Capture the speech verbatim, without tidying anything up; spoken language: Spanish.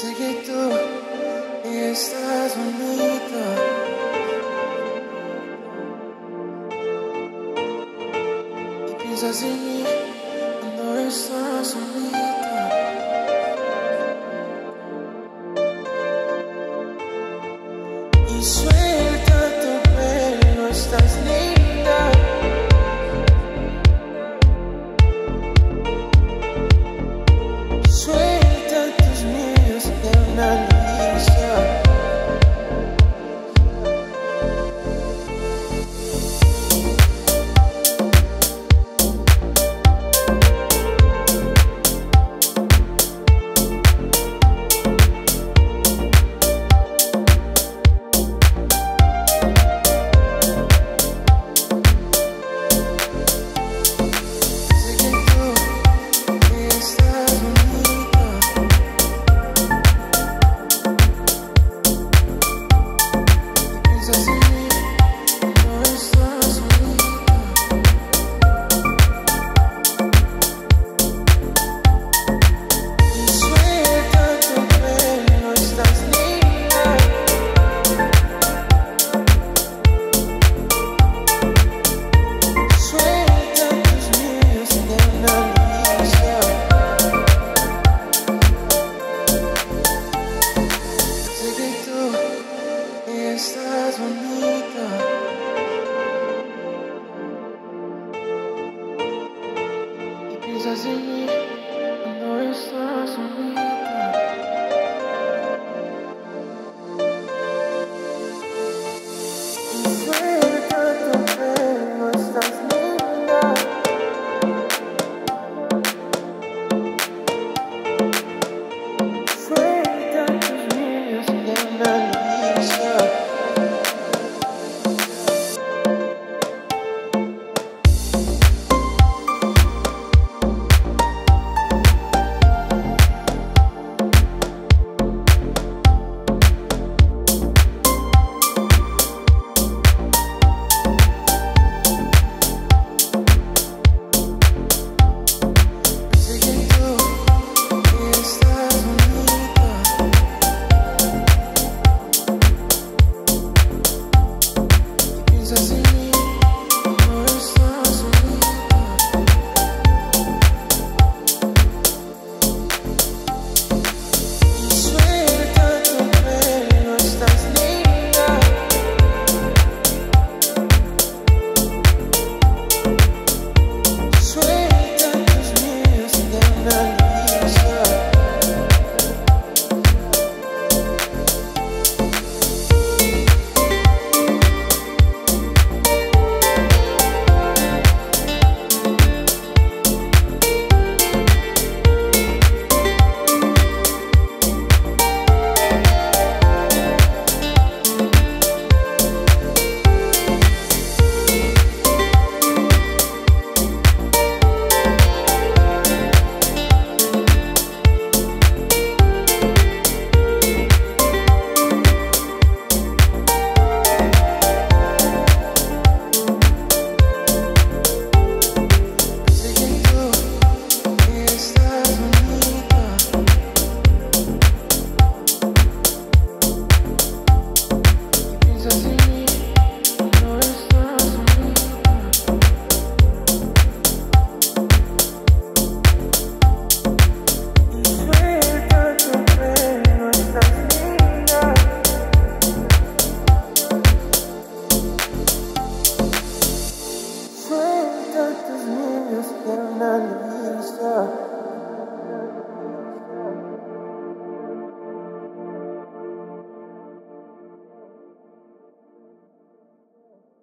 Sé que tú estás bonita y piensas en mí cuando estás solita. Y suelta tu pelo, estás linda. Suelta tus miedos de una lista. Estás bonita y piensas en mí cuando estás solita. Y suelta tu pelo, estás linda. Suelta tus miedos de una lista. Tus niños de una lista.